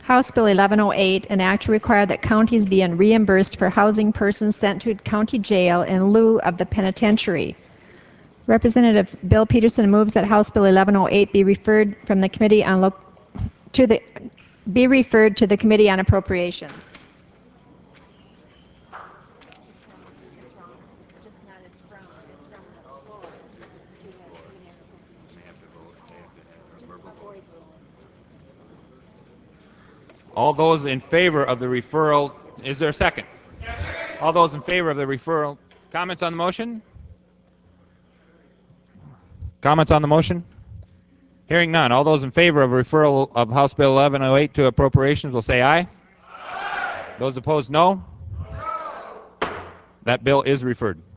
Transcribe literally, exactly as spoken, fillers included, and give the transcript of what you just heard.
House Bill eleven oh eight, an act to require that counties be reimbursed for housing persons sent to county jail in lieu of the penitentiary. Representative Bill Peterson moves that House Bill eleven oh eight be referred from the committee on Lo- to the be referred to the Committee on Appropriations. All those in favor of the referral, is there a second? Second. All those in favor of the referral, comments on the motion? Comments on the motion? Hearing none. All those in favor of referral of House Bill eleven oh eight to Appropriations will say aye. Aye. Those opposed, no. No. That bill is referred.